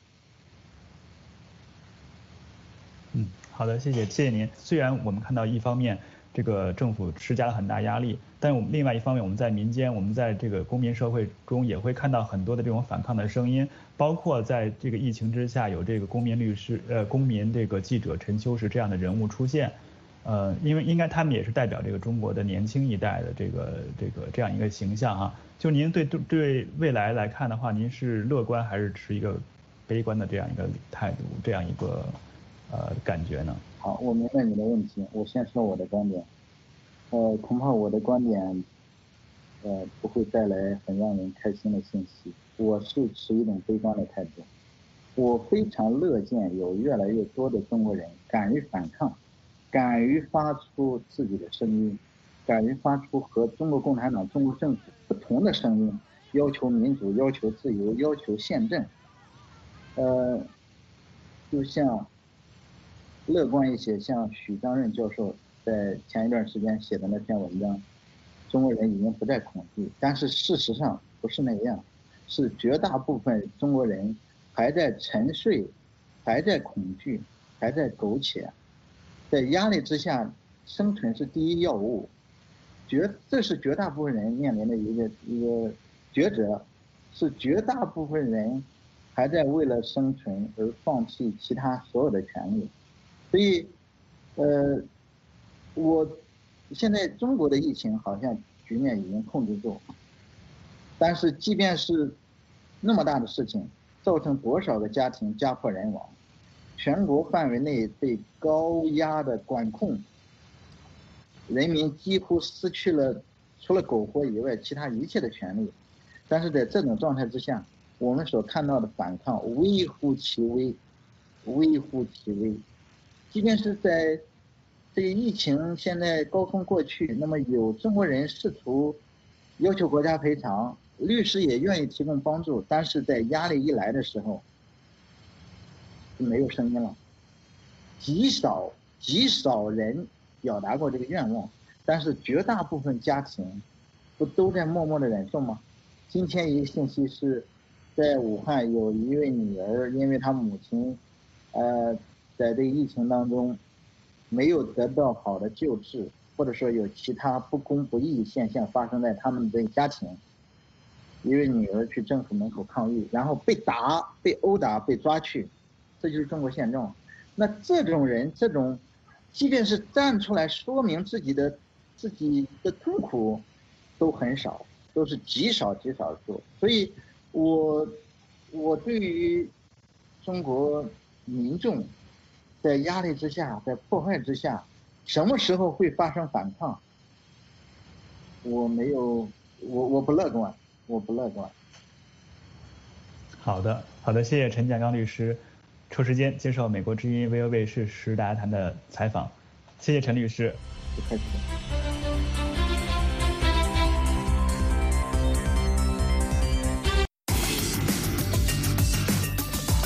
嗯，好的，谢谢，谢谢您。虽然我们看到一方面，这个政府施加了很大压力，但我们另外一方面，我们在民间，我们在这个公民社会中也会看到很多的这种反抗的声音，包括在这个疫情之下，有这个公民律师、呃公民这个记者陈秋实这样的人物出现，呃，因为应该他们也是代表这个中国的年轻一代的这个这个这样一个形象哈。就您对对对未来来看的话，您是乐观还是持一个悲观的这样一个态度，这样一个呃感觉呢？ 好，我明白你的问题，我先说我的观点。呃，恐怕我的观点，呃，不会带来很让人开心的信息。我是持一种悲观的态度。我非常乐见有越来越多的中国人敢于反抗，敢于发出自己的声音，敢于发出和中国共产党、中国政府不同的声音，要求民主、要求自由、要求宪政。呃，就像乐观一些，像许章任教授在前一段时间写的那篇文章，中国人已经不再恐惧，但是事实上不是那样，是绝大部分中国人还在沉睡，还在恐惧，还在苟且，在压力之下，生存是第一要务，绝这是绝大部分人面临的一个一个抉择，是绝大部分人还在为了生存而放弃其他所有的权利，所以，呃。我现在中国的疫情好像局面已经控制住，但是即便是那么大的事情，造成多少个家庭家破人亡，全国范围内被高压的管控，人民几乎失去了除了苟活以外其他一切的权利，但是在这种状态之下，我们所看到的反抗微乎其微，微乎其微，即便是在这个疫情现在高峰过去，那么有中国人试图要求国家赔偿，律师也愿意提供帮助，但是在压力一来的时候，就没有声音了。极少极少人表达过这个愿望，但是绝大部分家庭不都在默默的忍受吗？今天一个信息是，在武汉有一位女儿，因为她母亲，呃，在这个疫情当中没有得到好的救治，或者说有其他不公不义现象发生在他们的家庭，一位女儿去政府门口抗议，然后被打、被殴打、被抓去，这就是中国现状。那这种人，这种即便是站出来说明自己的自己的痛苦，都很少，都是极少极少的做。所以我我对于中国民众在压力之下，在迫害之下，什么时候会发生反抗，我没有，我我不乐观，我不乐观。 好的，好的，谢谢陈建刚律师抽时间接受美国之音 V O 卫视时事大家谈的采访，谢谢陈律师。 不客气。